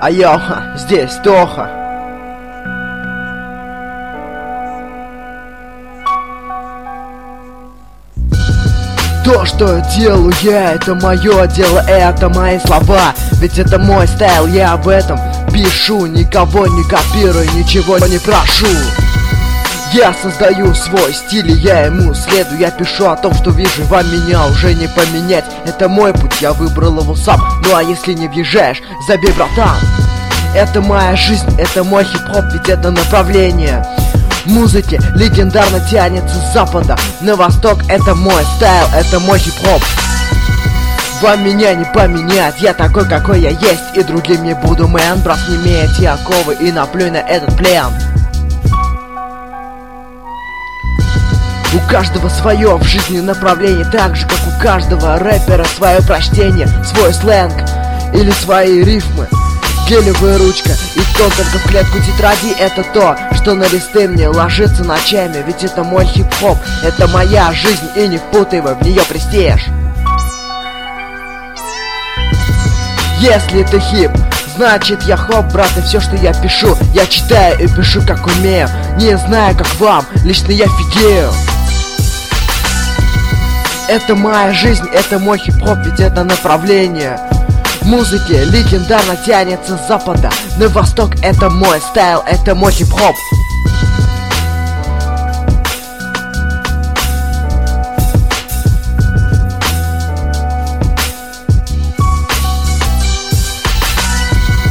Айо, здесь Тоха. То, что делаю я, это мое дело, это мои слова. Ведь это мой стайл, я об этом пишу. Никого не копирую, ничего не прошу. Я создаю свой стиль, и я ему следую. Я пишу о том, что вижу, вам меня уже не поменять. Это мой путь, я выбрал его сам. Ну а если не въезжаешь, забей, братан. Это моя жизнь, это мой хип-хоп, ведь это направление музыки легендарно тянется с запада на восток. Это мой стайл, это мой хип-хоп. Вам меня не поменять, я такой, какой я есть, и другим не буду, мэн. Брат, сними эти оковы и наплюй на этот плен. У каждого свое в жизни направление, так же, как у каждого рэпера свое прочтение, свой сленг или свои рифмы. Гелевая ручка и тон только в клетку тетради. Это то, что на листы мне ложится ночами. Ведь это мой хип-хоп, это моя жизнь, и не впутывай в нее престиж. Если ты хип, значит я хоп, брат, и все, что я пишу, я читаю и пишу, как умею. Не знаю, как вам, лично я фигею. Это моя жизнь, это мой хип-хоп, ведь это направление музыки легендарно тянется с запада на восток. Это мой стайл, это мой хип-хоп.